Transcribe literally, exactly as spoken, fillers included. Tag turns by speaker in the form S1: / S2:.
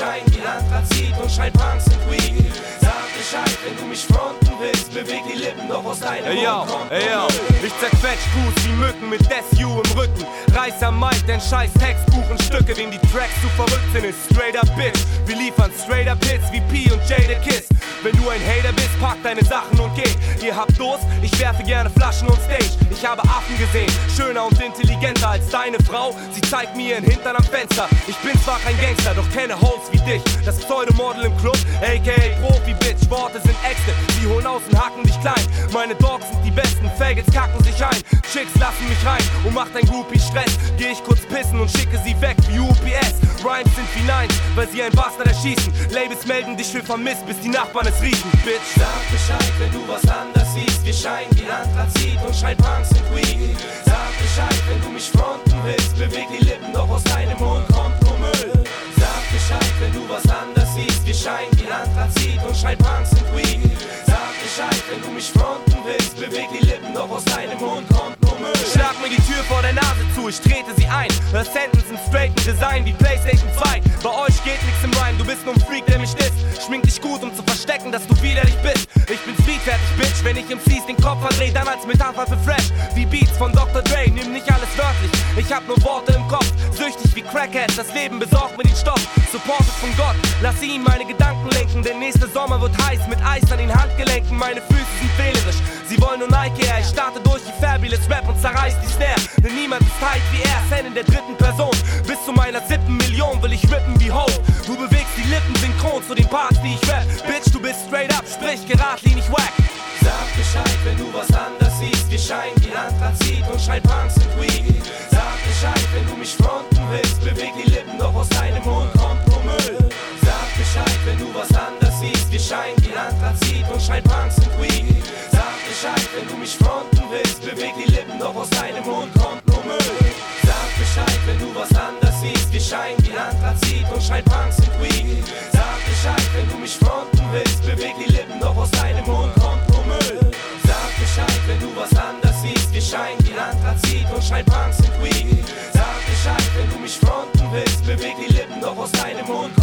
S1: scheinen wie Anthrazit und Schallpunks sind Weed. Sag Bescheid, wenn du mich fronten willst, beweg die Lippen doch aus deinem
S2: Ey yo,
S1: Mund, kommt
S2: ey yo,
S1: Müll.
S2: ich zerquetsch Crews wie Mücken mit S U im Rücken. Reiß am Mic, denn scheiß Textbuch und Stücke, wem die Tracks zu verrückt sind, ist straight up Bitch. Wir liefern straight up Hits wie P und Jada Kiss. Wenn du ein Hater bist, pack deine Sachen und geh. Ihr habt Durst, ich werfe gerne Flaschen on Stage. Ich habe Affen gesehen, schöner und intelligenter als deine Frau. Sie zeigt mir ihren Hintern am Fenster. Ich bin zwar kein Gangster, doch kenne Hoes wie dich. Das Pseudomodel im Club, aka Profi-Bitch. Worte sind Äxte, sie holen aus und hacken dich klein. Meine Dogs sind die besten, Faggots kacken sich ein. Chicks lassen mich rein und macht ein Groupie Stress. Geh ich kurz pissen und schicke sie weg wie U P S. Rhymes sind wie Nines, weil sie ein Bastard erschießen. Labels melden dich für vermisst, bis die Nachbarn es riechen, Bitch.
S1: Sag Bescheid, wenn du was anders siehst. Wir scheinen wie Anthrazit und Schallpunks sind Weed. Sag Bescheid, wenn du mich fronten willst. Beweg die Lippen, doch aus deinem Mund kommt nur Müll. Sag Bescheid, wenn du was anders siehst. Wir scheinen wie Anthrazit und Schallpunks sind Weed. Sag Bescheid, wenn du mich fronten willst. Beweg die Lippen, doch aus deinem Mund kommt nur Müll.
S2: Schlag mir die Tür vor der Nase zu, ich trete sie ein. Hör Sentence im straighten Design wie PlayStation zwei. Bei euch geht nix im Rhyme, du bist nur ein Freak, der mich disst. Schmink dich gut, um zu verstecken, dass du widerlich bist. Ich bin speedfertig, Bitch, wenn ich im C's den Kopf verdreh, dann als Metapher für Fresh. Wie Beats von Doktor Dre, nimm nicht alles wörtlich. Ich hab nur Worte im Kopf, süchtig wie Crackhead. Das Leben besorgt mir den Stoff, supported von Gott. Lass ihn meine Gedanken lenken, denn nächster Sommer wird heiß mit Eis an den Handgelenken. Meine Füße sind wählerisch, sie wollen nur Nike Air. Ich starte durch die Fabulous Rap und zerreiß die Snare. Denn niemand ist tight wie er, Fan in der dritten Person. Bis zu meiner siebten Million will ich rippen wie Hope. Du bewegst die Lippen synchron zu den Parts, die ich rap. Bitch, du bist straight up, sprich geradlinig wack.
S1: Sag Bescheid, wenn du was anders siehst. Wir scheinen wie Anthrazit und Schallpunks sind Weed. Sag Bescheid, wenn du mich fronten willst. Beweg die Lippen, doch aus deinem Mund kommt nur Müll. Sag Bescheid, wenn du was anders siehst. Wir scheinen wie Anthrazit und Schallpunks sind Weed. Sag Bescheid, wenn du mich fronten willst. Beweg die Lippen, doch aus deinem Mund kommt nur Müll. Sag Bescheid, wenn du was anders siehst. Wir scheinen wie Anthrazit und Schallpunks sind Weed. Sag Bescheid, wenn du mich fronten willst. Beweg die Lippen, doch aus deinem Mund kommt nur Müll. Sag Bescheid, wenn du was anders siehst. Wir scheinen wie Anthrazit und Schallpunks sind Weed. Sag Bescheid, wenn du mich fronten willst. Beweg die Lippen, doch aus deinem Mund kommt